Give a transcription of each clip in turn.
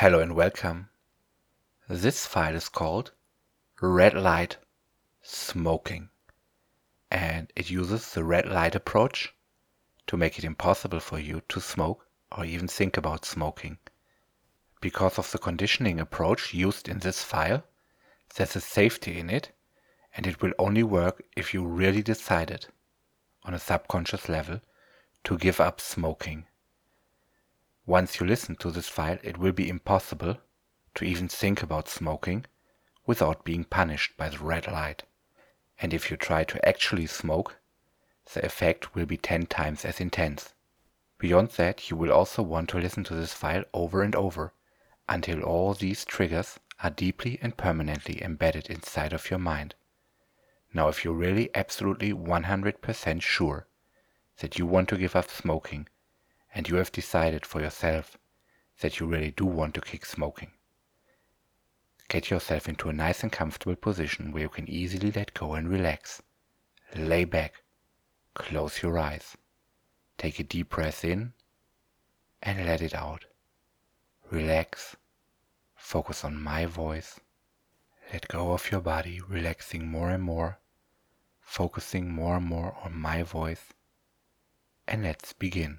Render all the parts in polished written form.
Hello and welcome. This file is called Red Light Smoking, and it uses the red light approach to make it impossible for you to smoke or even think about smoking. Because of the conditioning approach used in this file, there's a safety in it, and it will only work if you really decided, on a subconscious level, to give up smoking. Once you listen to this file, it will be impossible to even think about smoking without being punished by the red light. And if you try to actually smoke, the effect will be 10 times as intense. Beyond that, you will also want to listen to this file over and over until all these triggers are deeply and permanently embedded inside of your mind. Now, if you're really absolutely 100% sure that you want to give up smoking, and you have decided for yourself that you really do want to kick smoking, get yourself into a nice and comfortable position where you can easily let go and relax. Lay back, close your eyes, take a deep breath in and let it out. Relax, focus on my voice. Let go of your body, relaxing more and more, focusing more and more on my voice. And let's begin.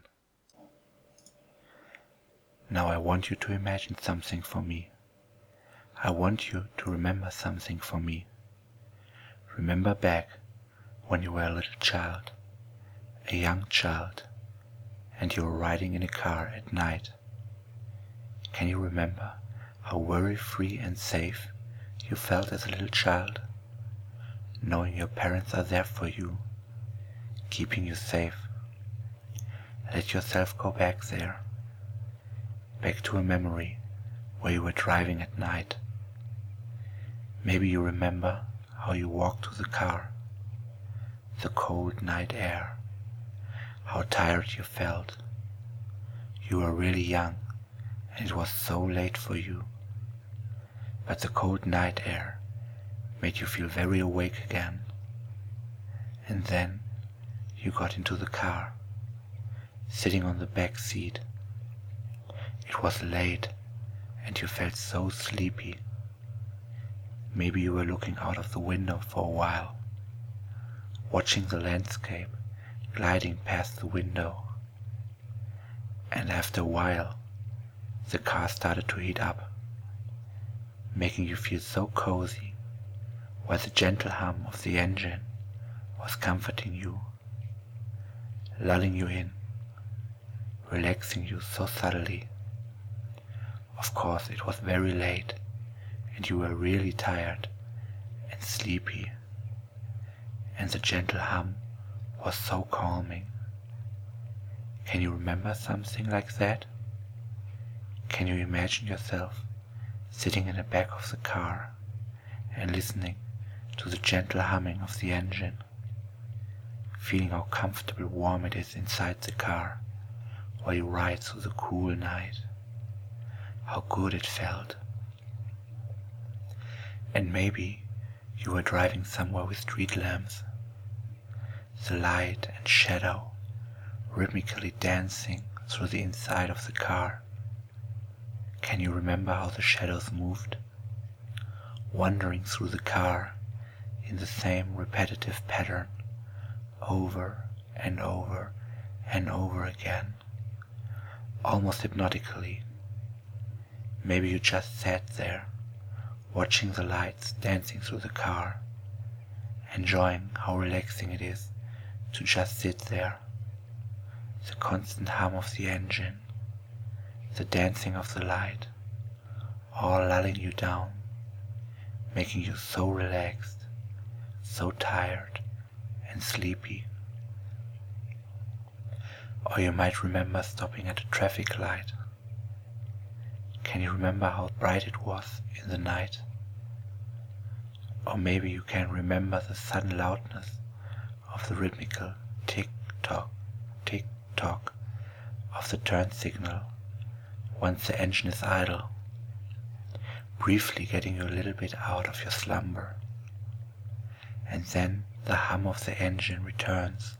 Now I want you to imagine something for me. I want you to remember something for me. Remember back when you were a little child, a young child, and you were riding in a car at night. Can you remember how very free and safe you felt as a little child, knowing your parents are there for you, keeping you safe? Let yourself go back there, back to a memory where you were driving at night. Maybe you remember how you walked to the car, the cold night air, how tired you felt. You were really young and it was so late for you, but the cold night air made you feel very awake again. And then you got into the car, sitting on the back seat. It was late and you felt so sleepy. Maybe you were looking out of the window for a while, watching the landscape gliding past the window. And after a while, the car started to heat up, making you feel so cozy, while the gentle hum of the engine was comforting you, lulling you in, relaxing you so subtly. Of course, it was very late and you were really tired and sleepy, and the gentle hum was so calming. Can you remember something like that? Can you imagine yourself sitting in the back of the car and listening to the gentle humming of the engine, feeling how comfortable warm it is inside the car while you ride through the cool night? How good it felt. And maybe you were driving somewhere with street lamps, the light and shadow rhythmically dancing through the inside of the car. Can you remember how the shadows moved, wandering through the car in the same repetitive pattern, over and over and over again, almost hypnotically? Maybe you just sat there, watching the lights dancing through the car, enjoying how relaxing it is to just sit there. The constant hum of the engine, the dancing of the light, all lulling you down, making you so relaxed, so tired and sleepy. Or you might remember stopping at a traffic light. Can you remember how bright it was in the night? Or maybe you can remember the sudden loudness of the rhythmical tick-tock, tick-tock of the turn signal once the engine is idle, briefly getting you a little bit out of your slumber. And then the hum of the engine returns,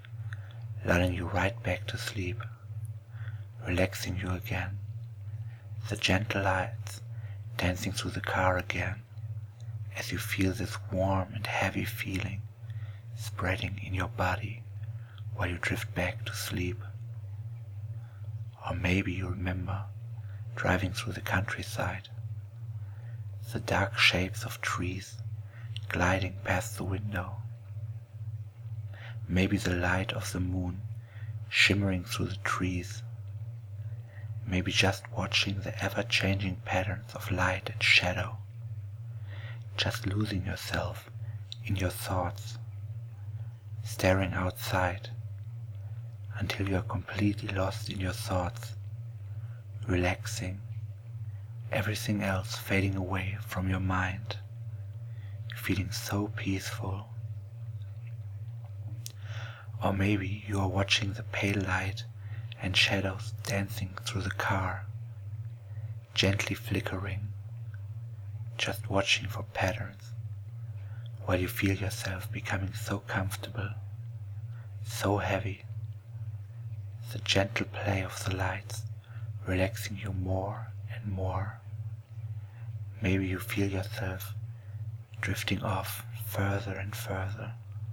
lulling you right back to sleep, relaxing you again, the gentle lights dancing through the car again, as you feel this warm and heavy feeling spreading in your body while you drift back to sleep. Or maybe you remember driving through the countryside, the dark shapes of trees gliding past the window. Maybe the light of the moon shimmering through the trees. Maybe just watching the ever-changing patterns of light and shadow. Just losing yourself in your thoughts, staring outside until you are completely lost in your thoughts, relaxing, everything else fading away from your mind, feeling so peaceful. Or maybe you are watching the pale light and shadows dancing through the car, gently flickering, just watching for patterns, while you feel yourself becoming so comfortable, so heavy, the gentle play of the lights relaxing you more and more. Maybe you feel yourself drifting off further and further.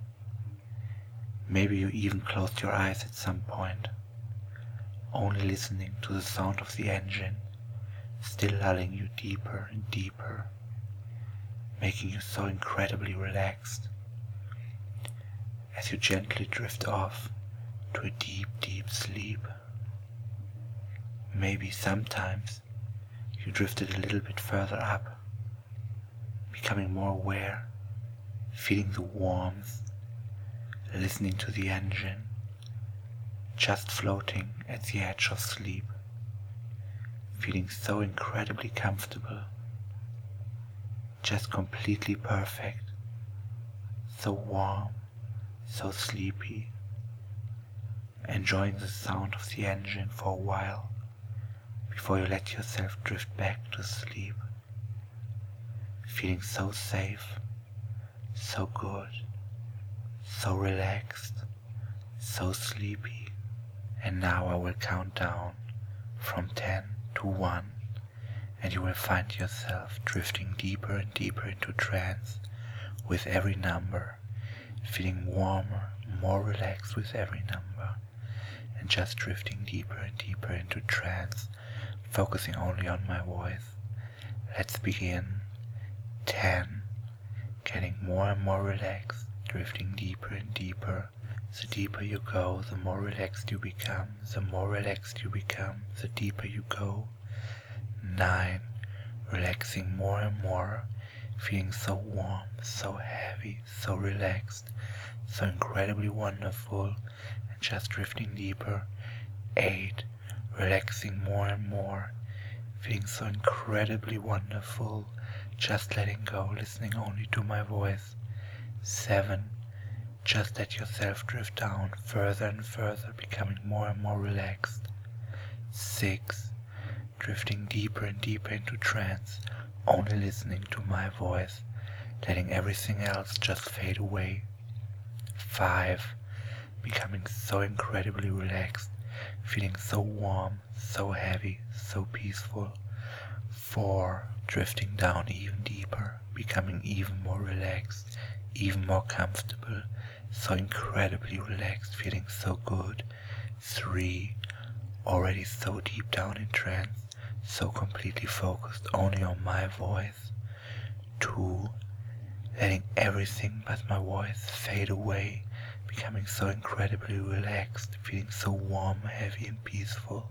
Maybe you even closed your eyes at some point, only listening to the sound of the engine, still lulling you deeper and deeper, making you so incredibly relaxed as you gently drift off to a deep, deep sleep. Maybe sometimes you drifted a little bit further up, becoming more aware, feeling the warmth, listening to the engine, just floating at the edge of sleep, feeling so incredibly comfortable, just completely perfect, so warm, so sleepy, enjoying the sound of the engine for a while before you let yourself drift back to sleep, feeling so safe, so good, so relaxed, so sleepy. And now I will count down from 10 to 1, and you will find yourself drifting deeper and deeper into trance with every number, feeling warmer, more relaxed with every number, and just drifting deeper and deeper into trance, focusing only on my voice. Let's begin. 10, getting more and more relaxed, drifting deeper and deeper. The deeper you go, the more relaxed you become. The more relaxed you become, the deeper you go. 9, relaxing more and more, feeling so warm, so heavy, so relaxed, so incredibly wonderful, and just drifting deeper. 8, relaxing more and more, feeling so incredibly wonderful, just letting go, listening only to my voice. 7, just let yourself drift down further and further, becoming more and more relaxed. 6, drifting deeper and deeper into trance, only listening to my voice, letting everything else just fade away. 5, becoming so incredibly relaxed, feeling so warm, so heavy, so peaceful. 4, drifting down even deeper, becoming even more relaxed, even more comfortable, so incredibly relaxed, feeling so good. 3, already so deep down in trance, so completely focused only on my voice. 2, letting everything but my voice fade away, becoming so incredibly relaxed, feeling so warm, heavy and peaceful.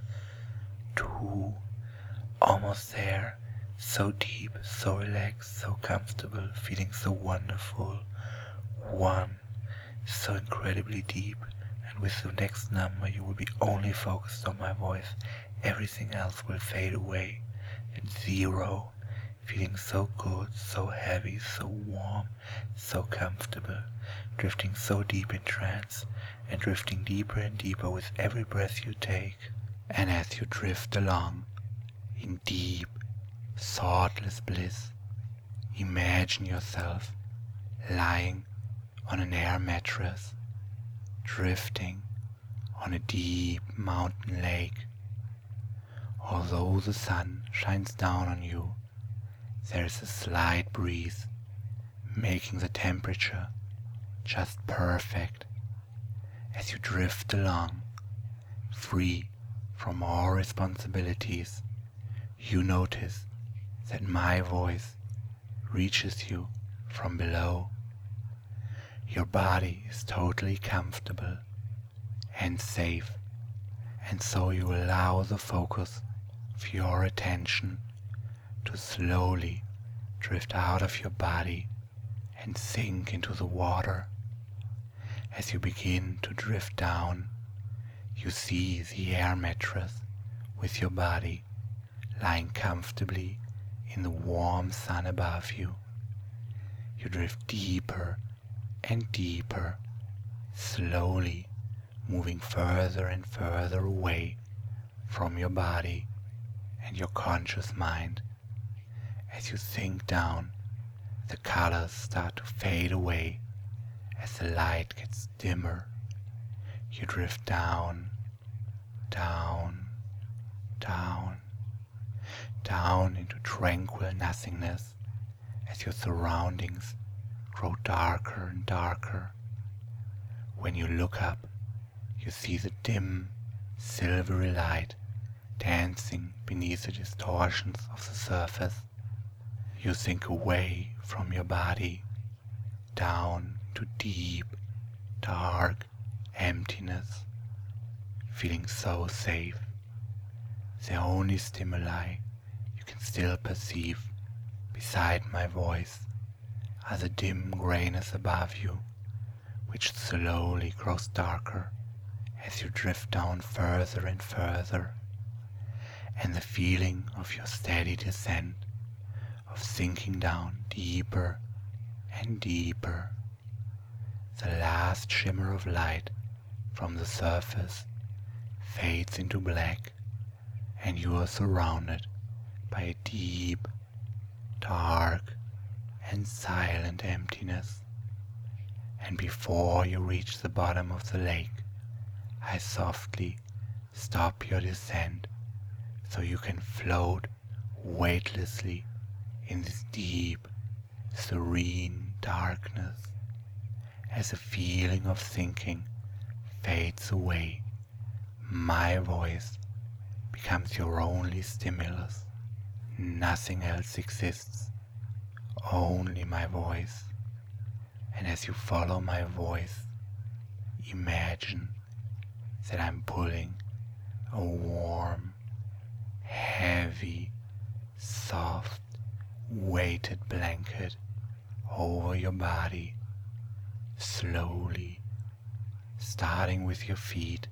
2, almost there, so deep, so relaxed, so comfortable, feeling so wonderful. 1, so incredibly deep, and with the next number you will be only focused on my voice, everything else will fade away. And 0, feeling so good, so heavy, so warm, so comfortable, drifting so deep in trance, and drifting deeper and deeper with every breath you take. And as you drift along in deep, thoughtless bliss, imagine yourself lying on an air mattress, drifting on a deep mountain lake, Although the sun shines down on you, there is a slight breeze, making the temperature just perfect. As you drift along, free from all responsibilities, you notice that my voice reaches you from below. Your body is totally comfortable and safe, and so you allow the focus of your attention to slowly drift out of your body and sink into the water. As you begin to drift down, you see the air mattress with your body lying comfortably in the warm sun above you. You drift deeper and deeper, slowly moving further and further away from your body and your conscious mind. As you sink down, the colors start to fade away as the light gets dimmer. You drift down, down, down, down into tranquil nothingness as your surroundings grow darker and darker. When you look up, you see the dim, silvery light dancing beneath the distortions of the surface. You sink away from your body, down to deep, dark emptiness, feeling so safe. The only stimuli you can still perceive beside my voice are the dim grayness above you, which slowly grows darker as you drift down further and further, and the feeling of your steady descent, of sinking down deeper and deeper. The last shimmer of light from the surface fades into black, and you are surrounded by a deep, dark, and silent emptiness. And before you reach the bottom of the lake, I softly stop your descent so you can float weightlessly in this deep, serene darkness. As the feeling of sinking fades away, my voice becomes your only stimulus. Nothing else exists, only my voice. And as you follow my voice, imagine that I'm pulling a warm, heavy, soft, weighted blanket over your body, slowly, starting with your feet.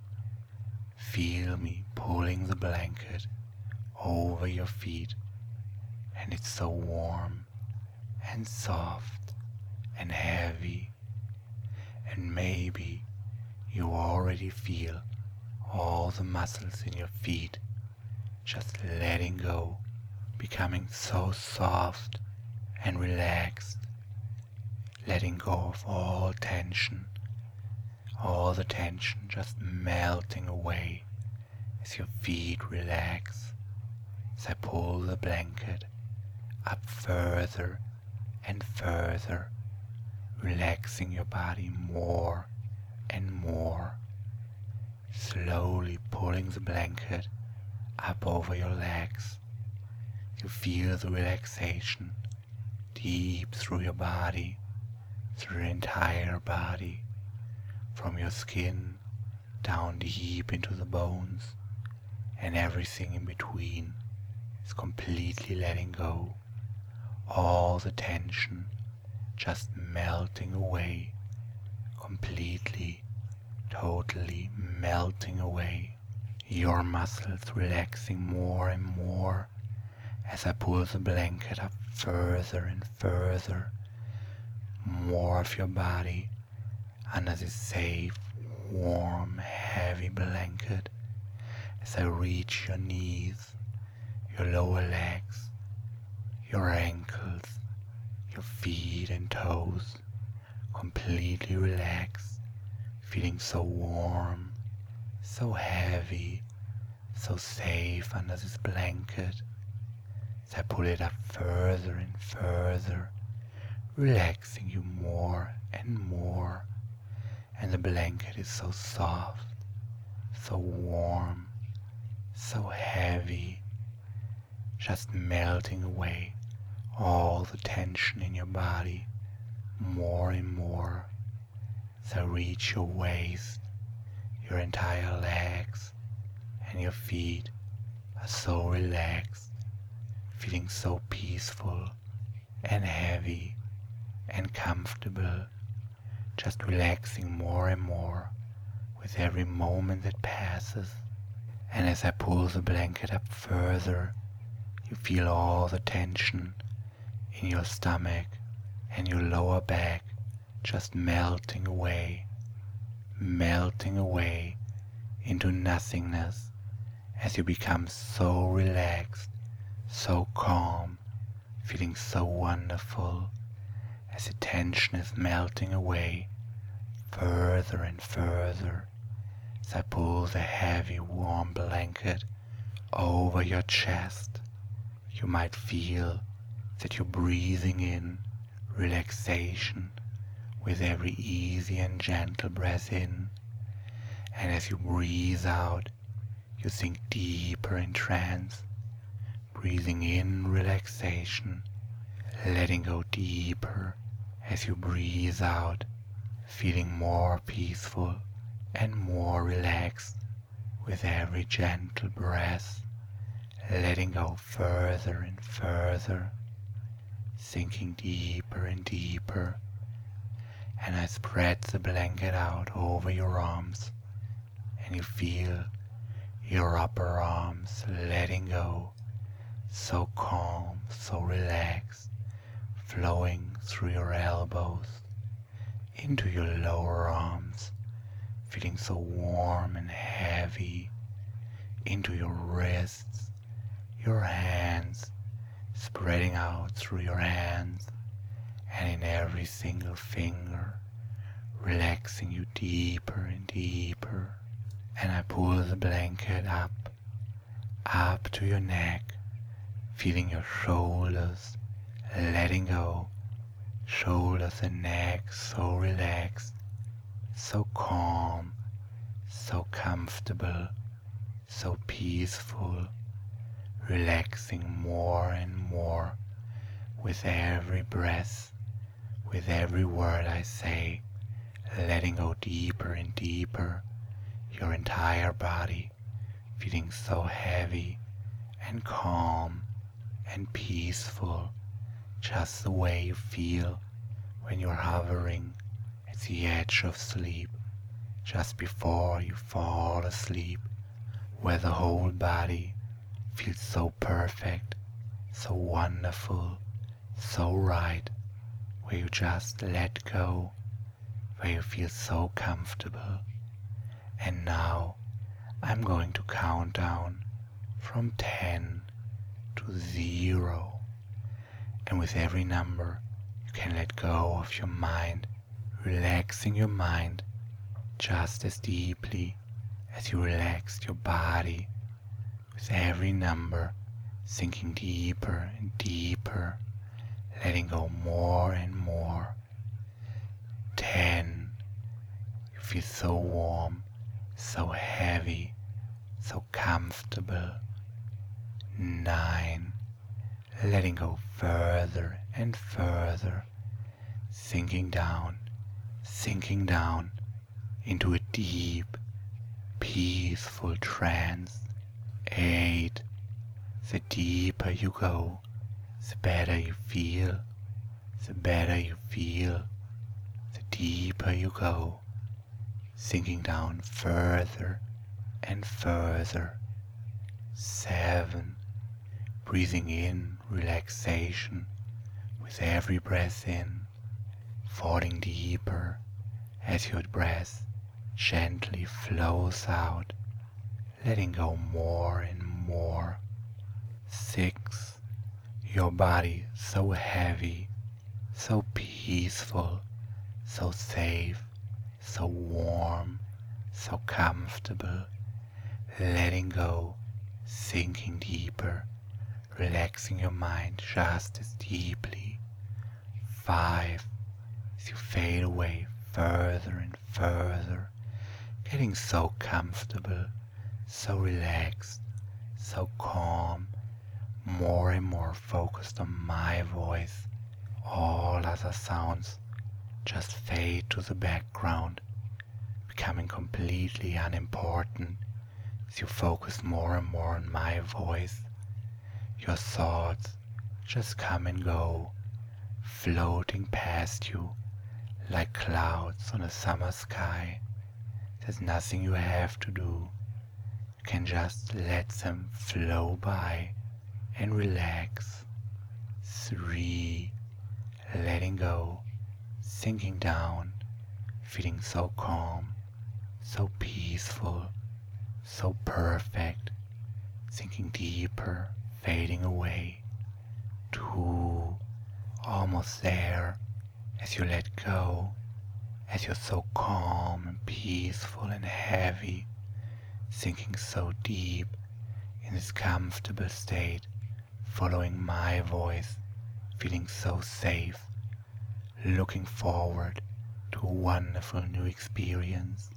Feel me pulling the blanket over your feet, and it's so warm and soft and heavy, and maybe you already feel all the muscles in your feet just letting go, becoming so soft and relaxed, letting go of all tension, all the tension just melting away as your feet relax, as I pull the blanket up further and further, relaxing your body more and more, slowly pulling the blanket up over your legs. You feel the relaxation deep through your body, through your entire body, from your skin down deep into the bones, and everything in between is completely letting go. All the tension just melting away, completely, totally melting away. Your muscles relaxing more and more as I pull the blanket up further and further. More of your body under this safe, warm, heavy blanket as I reach your knees, your lower legs, your ankles, your feet and toes, completely relaxed, feeling so warm, so heavy, so safe under this blanket. As I pull it up further and further, relaxing you more and more, and the blanket is so soft, so warm, so heavy, just melting away all the tension in your body more and more. As I reach your waist, your entire legs and your feet are so relaxed, feeling so peaceful and heavy and comfortable, just relaxing more and more with every moment that passes. And as I pull the blanket up further, you feel all the tension in your stomach and your lower back just melting away into nothingness as you become so relaxed, so calm, feeling so wonderful as the tension is melting away further and further. As I pull the heavy warm blanket over your chest, you might feel that you're breathing in relaxation with every easy and gentle breath in, and as you breathe out, you sink deeper in trance, breathing in relaxation, letting go deeper as you breathe out, feeling more peaceful and more relaxed with every gentle breath, letting go further and further, sinking deeper and deeper. And I spread the blanket out over your arms, and you feel your upper arms letting go, so calm, so relaxed, flowing through your elbows into your lower arms, feeling so warm and heavy, into your wrists, your hands, spreading out through your hands, and in every single finger, relaxing you deeper and deeper. And I pull the blanket up to your neck, feeling your shoulders letting go, shoulders and neck so relaxed, so calm, so comfortable, so peaceful, relaxing more and more with every breath, with every word I say, letting go deeper and deeper, your entire body feeling so heavy and calm and peaceful, just the way you feel when you're hovering at the edge of sleep, just before you fall asleep, where the whole body feels so perfect, so wonderful, so right, where you just let go, where you feel so comfortable. And now I'm going to count down from 10 to 0. And with every number, you can let go of your mind, relaxing your mind just as deeply as you relaxed your body. With every number, sinking deeper and deeper, letting go more and more. 10. You feel so warm, so heavy, so comfortable. 9. Letting go further and further, sinking down into a deep, peaceful trance. 8. The deeper you go, the better you feel, the better you feel, the deeper you go, sinking down further and further. 7. Breathing in relaxation with every breath in, falling deeper as your breath gently flows out, letting go more and more. 6. Your body so heavy, so peaceful, so safe, so warm, so comfortable, letting go sinking deeper, relaxing your mind just as deeply. 5, as you fade away further and further, getting so comfortable, so relaxed, so calm, more and more focused on my voice. All other sounds just fade to the background, becoming completely unimportant as you focus more and more on my voice. Your thoughts just come and go, floating past you like clouds on a summer sky. There's nothing you have to do. You can just let them flow by and relax. 3, letting go, sinking down, feeling so calm, so peaceful, so perfect, sinking deeper, fading away. 2, almost there, as you let go, as you're so calm and peaceful and heavy, sinking so deep in this comfortable state, following my voice, feeling so safe, looking forward to a wonderful new experience.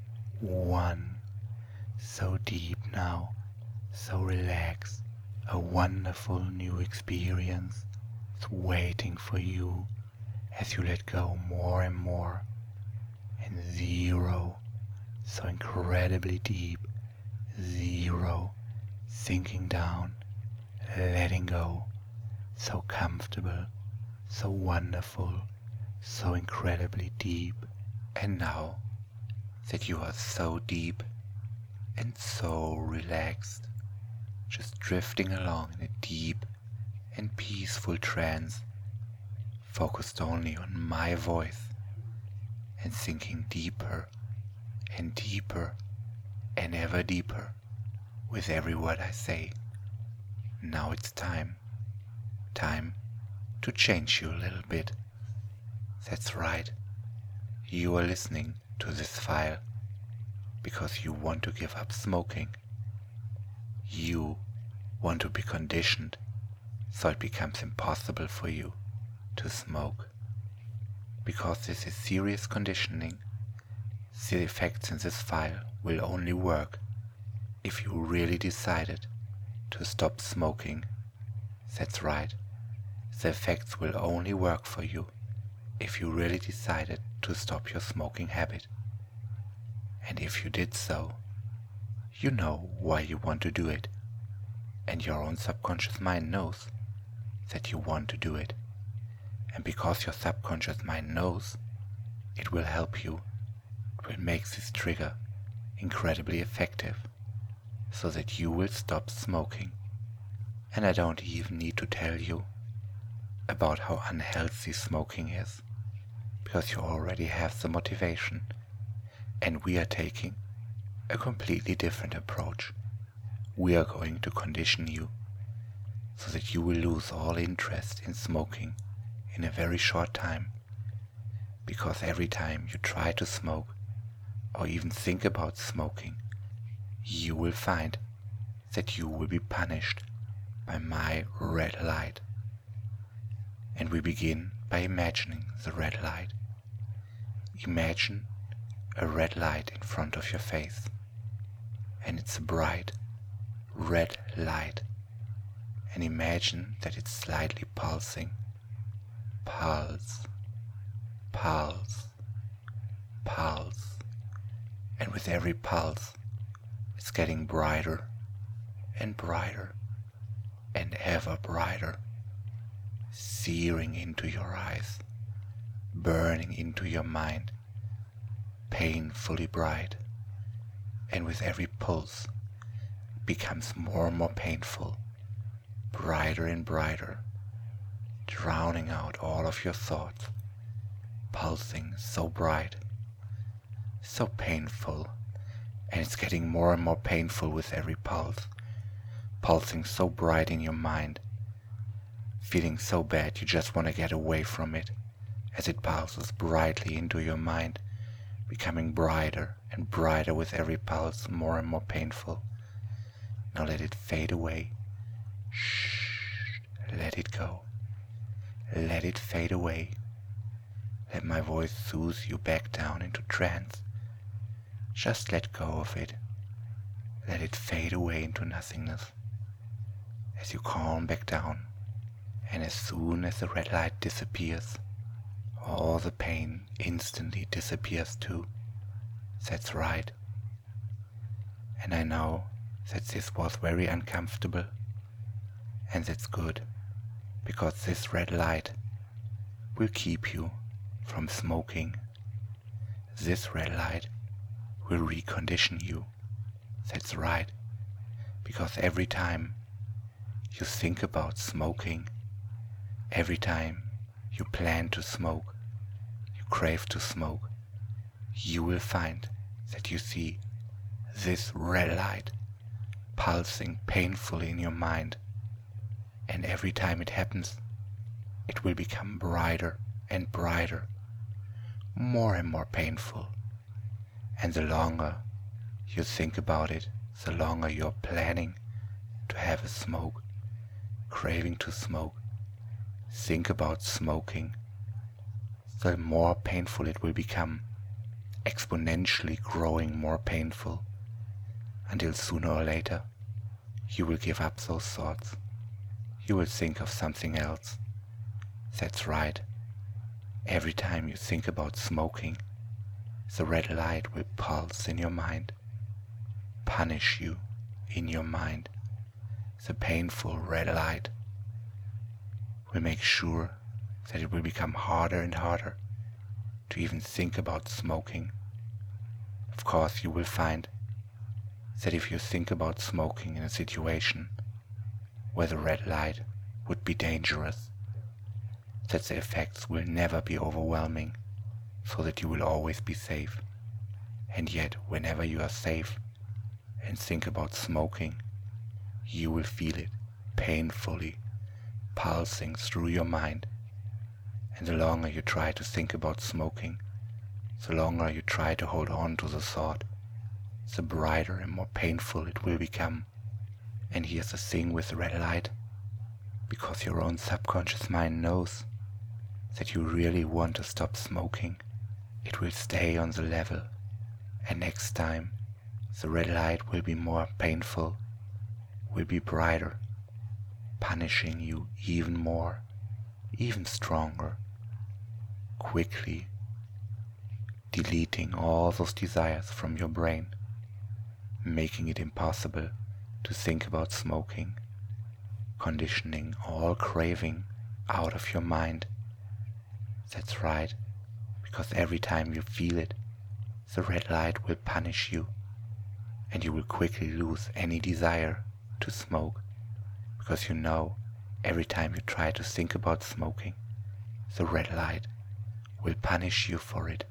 1, so deep now, so relaxed, a wonderful new experience is waiting for you as you let go more and more. And 0, so incredibly deep, 0, sinking down, letting go, so comfortable, so wonderful, so incredibly deep. And now that you are so deep and so relaxed, just drifting along in a deep and peaceful trance, focused only on my voice and sinking deeper and deeper and ever deeper with every word I say. Now it's time to change you a little bit. That's right, you are listening to this file because you want to give up smoking. You want to be conditioned so it becomes impossible for you to smoke. Because this is serious conditioning, the effects in this file will only work if you really decided to stop smoking. That's right, the effects will only work for you if you really decided to stop your smoking habit. And if you did so, you know why you want to do it, and your own subconscious mind knows that you want to do it. And because your subconscious mind knows, it will help you. It will make this trigger incredibly effective so that you will stop smoking. And I don't even need to tell you about how unhealthy smoking is, because you already have the motivation. And we are taking a completely different approach. We are going to condition you so that you will lose all interest in smoking in a very short time, because every time you try to smoke or even think about smoking, you will find that you will be punished by my red light. And we begin by imagining the red light. Imagine a red light in front of your face, and it's a bright red light, and imagine that it's slightly pulsing. Pulse, pulse, pulse, and with every pulse it's getting brighter and brighter and ever brighter, searing into your eyes, burning into your mind, painfully bright, and with every pulse it becomes more and more painful, brighter and brighter, drowning out all of your thoughts, pulsing so bright, so painful, and it's getting more and more painful with every pulse, pulsing so bright in your mind, feeling so bad you just want to get away from it as it pulses brightly into your mind, becoming brighter and brighter with every pulse, more and more painful. Now let it fade away. Shh. Let it go. Let it fade away. Let my voice soothe you back down into trance. Just let go of it. Let it fade away into nothingness. As you calm back down, and as soon as the red light disappears, all the pain instantly disappears too. That's right. And I know that this was very uncomfortable, and that's good, because this red light will keep you from smoking. This red light will recondition you. That's right, because every time you think about smoking, every time you plan to smoke, you crave to smoke, you will find that you see this red light pulsing painfully in your mind. And every time it happens, it will become brighter and brighter, more and more painful. And the longer you think about it, the longer you're planning to have a smoke, craving to smoke, think about smoking, the more painful it will become, exponentially growing more painful, until sooner or later you will give up those thoughts. You will think of something else. That's right. Every time you think about smoking, the red light will pulse in your mind, punish you in your mind. The painful red light will make sure that it will become harder and harder to even think about smoking. Of course, you will find that if you think about smoking in a situation where the red light would be dangerous, that the effects will never be overwhelming, so that you will always be safe. And yet, whenever you are safe and think about smoking, you will feel it painfully pulsing through your mind. And the longer you try to think about smoking, the longer you try to hold on to the thought, the brighter and more painful it will become. And here's the thing with the red light, because your own subconscious mind knows that you really want to stop smoking, it will stay on the level, and next time the red light will be more painful, will be brighter, punishing you even more, even stronger, quickly deleting all those desires from your brain, making it impossible to think about smoking, conditioning all craving out of your mind. That's right, because every time you feel it, the red light will punish you, and you will quickly lose any desire to smoke, because you know every time you try to think about smoking, the red light will punish you for it.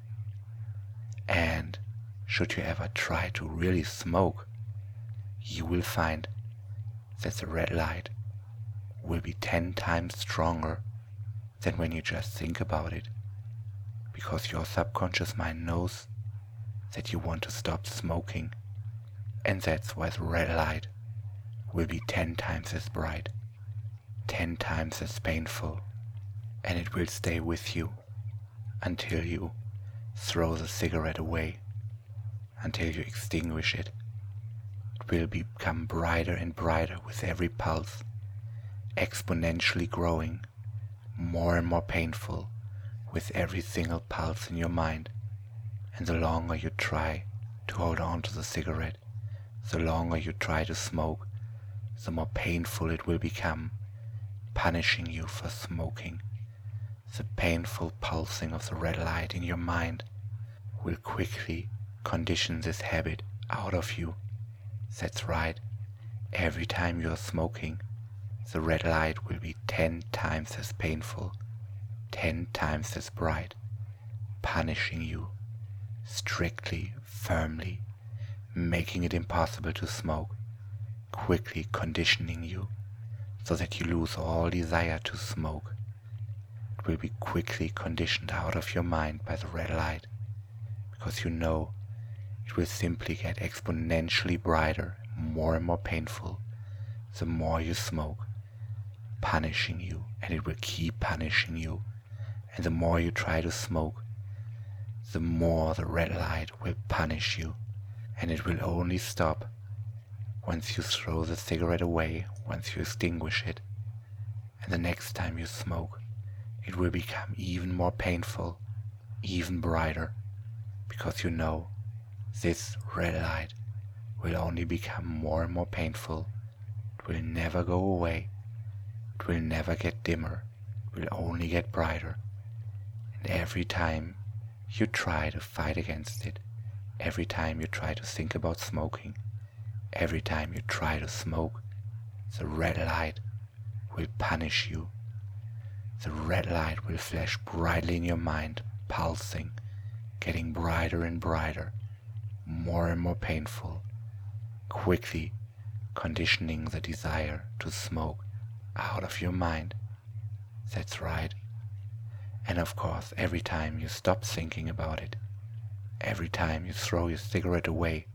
And should you ever try to really smoke, you will find that the red light will be 10 times stronger than when you just think about it, because your subconscious mind knows that you want to stop smoking, and that's why the red light will be 10 times as bright, 10 times as painful, and it will stay with you until you throw the cigarette away, until you extinguish it. It will become brighter and brighter with every pulse, exponentially growing, more and more painful with every single pulse in your mind. And the longer you try to hold on to the cigarette, the longer you try to smoke, the more painful it will become, punishing you for smoking. The painful pulsing of the red light in your mind will quickly condition this habit out of you. That's right, every time you are smoking, the red light will be 10 times as painful, 10 times as bright, punishing you strictly, firmly, making it impossible to smoke, quickly conditioning you so that you lose all desire to smoke. It will be quickly conditioned out of your mind by the red light, because you know it will simply get exponentially brighter, more and more painful the more you smoke, punishing you, and it will keep punishing you. And the more you try to smoke, the more the red light will punish you, and it will only stop once you throw the cigarette away, once you extinguish it. And the next time you smoke, it will become even more painful, even brighter, because you know this red light will only become more and more painful. It will never go away. It will never get dimmer. It will only get brighter. And every time you try to fight against it, every time you try to think about smoking, every time you try to smoke, the red light will punish you. The red light will flash brightly in your mind, pulsing, getting brighter and brighter, more and more painful, quickly conditioning the desire to smoke out of your mind. That's right. And of course, every time you stop thinking about it, every time you throw your cigarette away,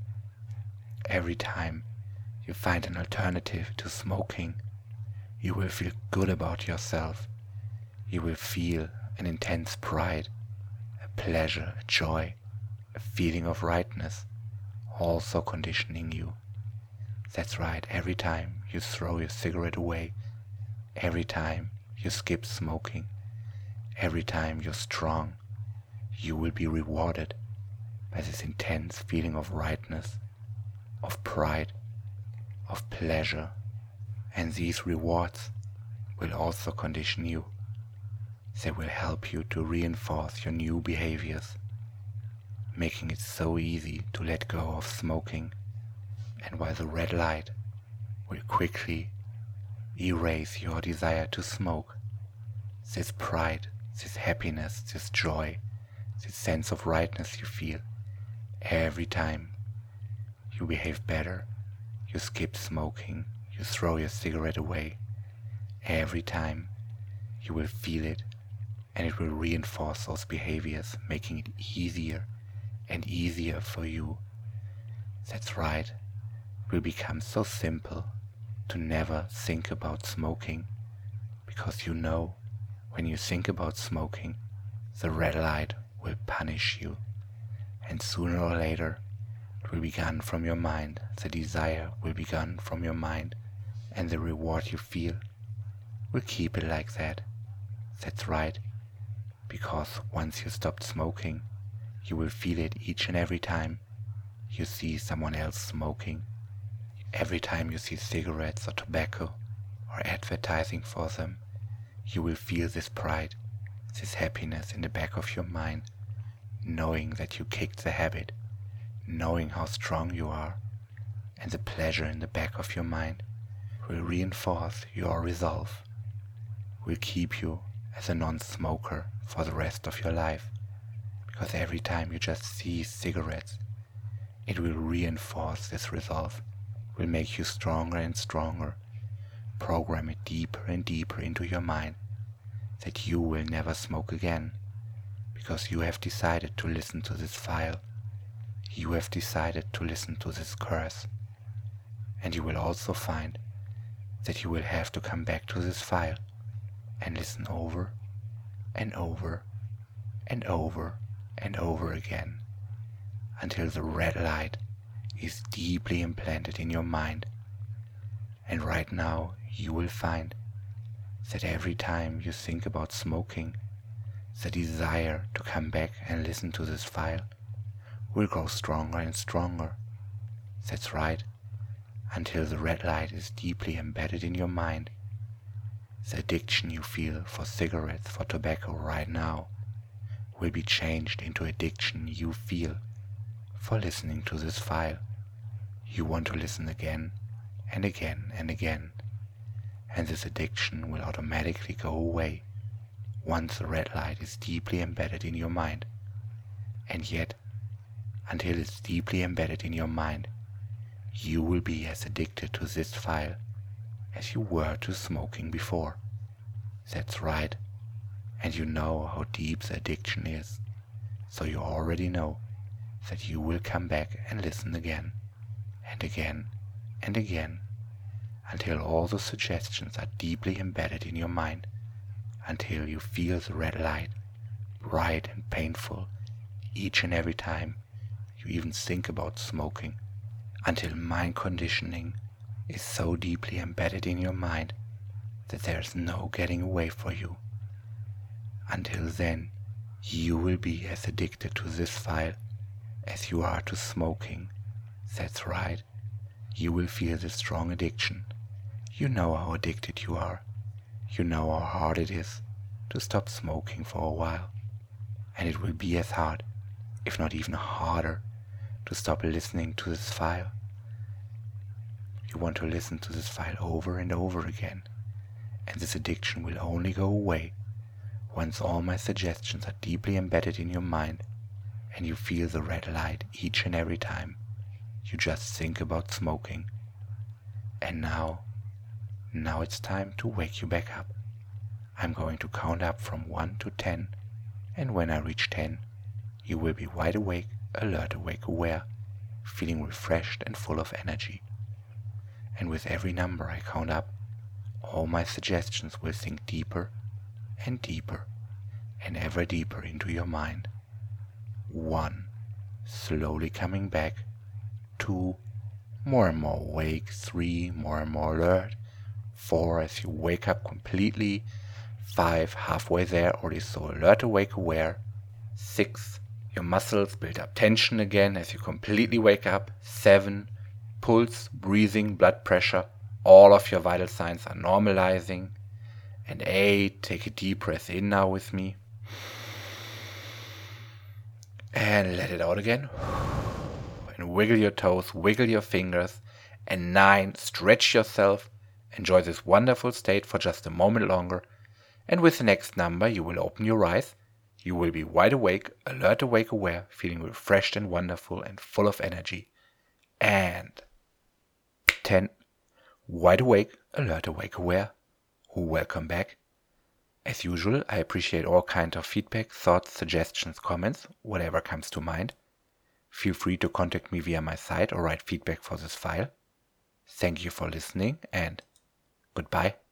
every time you find an alternative to smoking, you will feel good about yourself. You will feel an intense pride, a pleasure, a joy, a feeling of rightness, also conditioning you. That's right, every time you throw your cigarette away, every time you skip smoking, every time you're strong, you will be rewarded by this intense feeling of rightness, of pride, of pleasure. And these rewards will also condition you. They will help you to reinforce your new behaviors, making it so easy to let go of smoking. And while the red light will quickly erase your desire to smoke, this pride, this happiness, this joy, this sense of rightness you feel every time you behave better, you skip smoking, you throw your cigarette away, every time you will feel it, and it will reinforce those behaviors, making it easier and easier for you. That's right, it will become so simple to never think about smoking, because you know when you think about smoking, the red light will punish you, and sooner or later it will be gone from your mind, the desire will be gone from your mind, and the reward you feel will keep it like that. That's right, because once you stopped smoking, you will feel it each and every time you see someone else smoking, every time you see cigarettes or tobacco or advertising for them. You will feel this pride, this happiness in the back of your mind, knowing that you kicked the habit, knowing how strong you are, and the pleasure in the back of your mind will reinforce your resolve, will keep you as a non-smoker for the rest of your life, because every time you just see cigarettes, it will reinforce this resolve, will make you stronger and stronger, program it deeper and deeper into your mind that you will never smoke again, because you have decided to listen to this file, you have decided to listen to this curse, and you will also find that you will have to come back to this file and listen over and over and over and over again until the red light is deeply implanted in your mind. And right now you will find that every time you think about smoking, the desire to come back and listen to this file will grow stronger and stronger. That's right, until the red light is deeply embedded in your mind. The addiction you feel for cigarettes, for tobacco right now, will be changed into addiction you feel for listening to this file. You want to listen again and again and again, and this addiction will automatically go away once the red light is deeply embedded in your mind. And yet, until it's deeply embedded in your mind, you will be as addicted to this file as you were to smoking before. That's right, and you know how deep the addiction is, so you already know that you will come back and listen again and again and again, until all the suggestions are deeply embedded in your mind, until you feel the red light, bright and painful, each and every time you even think about smoking, until mind conditioning is so deeply embedded in your mind that there's no getting away for you. Until then, you will be as addicted to this file as you are to smoking. That's right. You will feel the strong addiction. You know how addicted you are. You know how hard it is to stop smoking for a while. And it will be as hard, if not even harder, to stop listening to this file. You want to listen to this file over and over again. And this addiction will only go away once all my suggestions are deeply embedded in your mind and you feel the red light each and every time you just think about smoking. And now it's time to wake you back up. I'm going to count up from 1 to 10, and when I reach 10, you will be wide awake, alert, awake, aware, feeling refreshed and full of energy. And with every number I count up, all my suggestions will sink deeper and deeper and ever deeper into your mind. 1, slowly coming back. 2, more and more awake. 3, more and more alert. 4, as you wake up completely. 5, halfway there, already so alert, awake, aware. 6, your muscles build up tension again as you completely wake up. 7, pulse, breathing, blood pressure, all of your vital signs are normalizing. And 8, take a deep breath in now with me. And let it out again. And wiggle your toes, wiggle your fingers. And 9, stretch yourself. Enjoy this wonderful state for just a moment longer. And with the next number, you will open your eyes. You will be wide awake, alert, awake, aware, feeling refreshed and wonderful and full of energy. And 10, wide awake, alert, awake, aware. Welcome back. As usual, I appreciate all kinds of feedback, thoughts, suggestions, comments, whatever comes to mind. Feel free to contact me via my site or write feedback for this file. Thank you for listening and goodbye.